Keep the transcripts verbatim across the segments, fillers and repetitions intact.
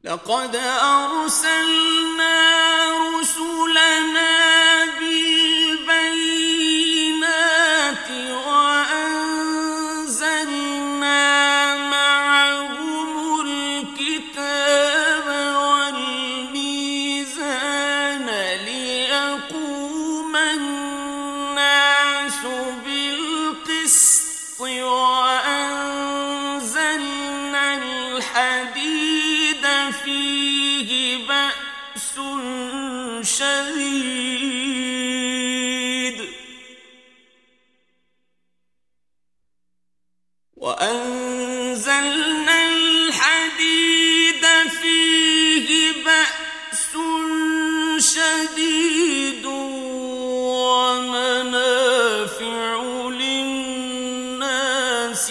لقد أرسلنا رسلنا بالبينات وأنزلنا معهم الكتاب والميزان ليقوم الناس بالقسط وأنزلنا الحديد فيه بأس شديد وأنزلنا الحديد فيه بأس شديد ومنافع للناس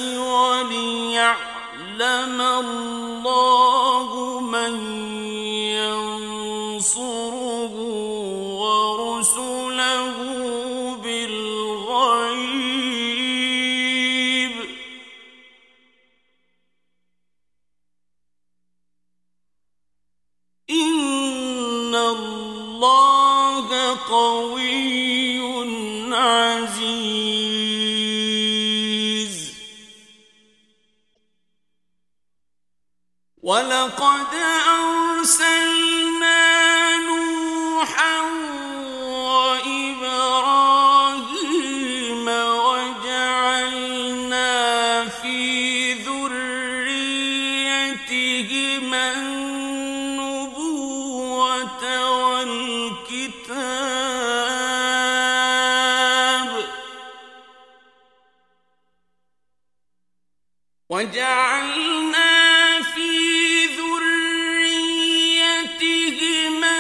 وليعلم الله من ينصره ورسله بالغيب إن الله قوي عزيز. ولقد أرسلنا نوحا وإبراهيم وجعلنا في ذريتهما النبوة والكتاب وجعلنا في ذريتهما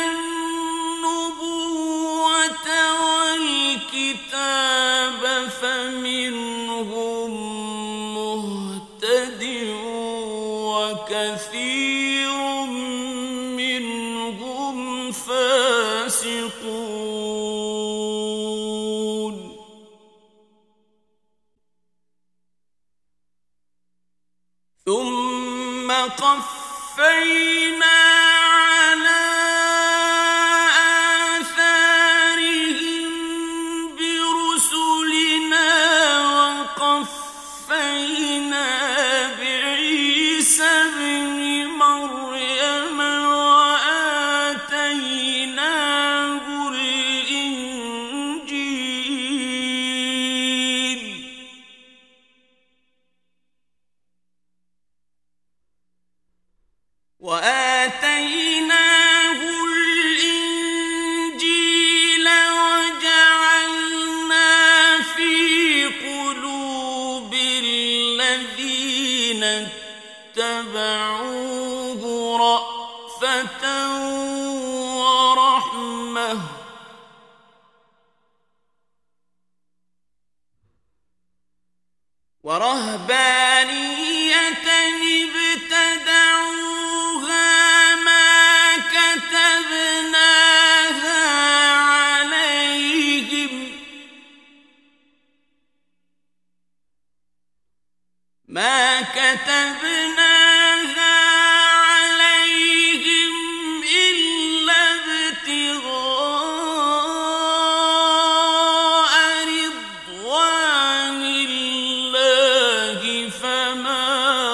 النبوة والكتاب فمنهم مهتد وكثير منهم فاسقون. ثم قفينا على آثارهم برسلنا وقفينا بعيسى ابن مريم وآتيناه الإنجيل وآتيناه الإنجيل وجعلنا في قلوب الذين اتبعوه رأفة ورحمة ورهبانية ابتدعوها ما كتبناها عليهم ما كتبناها عليهم إلا ابتغاء رضوان الله فما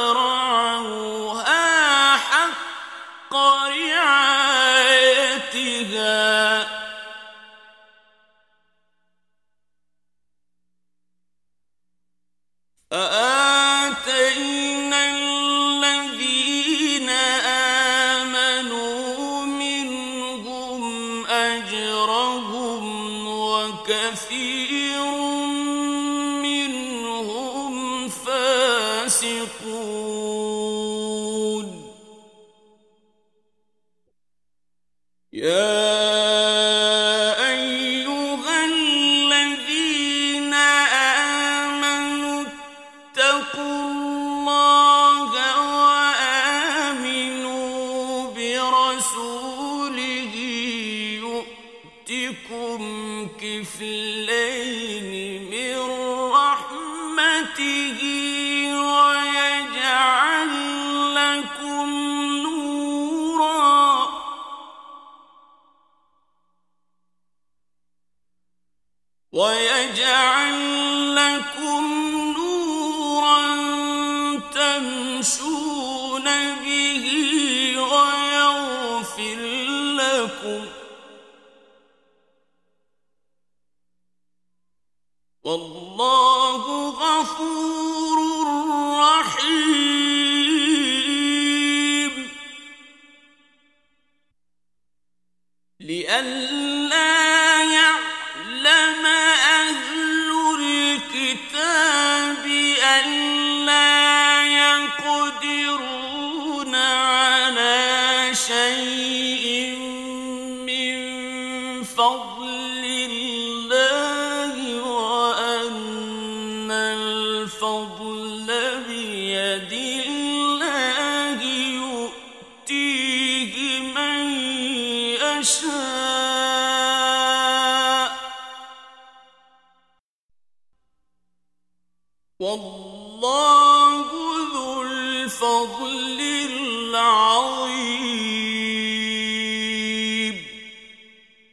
رعوها حق رعايتها فآتينا الذين آمنوا منهم أجرهم وكثير منهم فاسقون. يا أيها الذين آمنوا اتقوا الله وآمنوا برسوله يؤتكم كفلين من رحمته ويجعل لكم نورا ويجعل لكم نورا تمشون به ويغفر لكم والله غفور رحيم. لئلا يعلم أهل الكتاب ألا يقدرون على شيء من فضل الله وأن الفضل بيد الله يؤتيه من يشاء والله ذو الفضل العظيم.